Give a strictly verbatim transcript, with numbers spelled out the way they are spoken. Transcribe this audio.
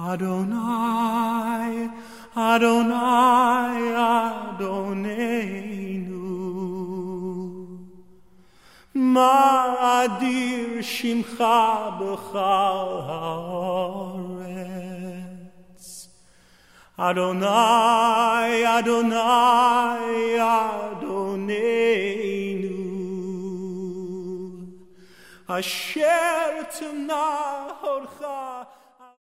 Adonai, Adonai, Adonenu. Ma'adir shimcha b'chal haaretz. Adonai, Adonai, Adonenu. Asher t'nah horcha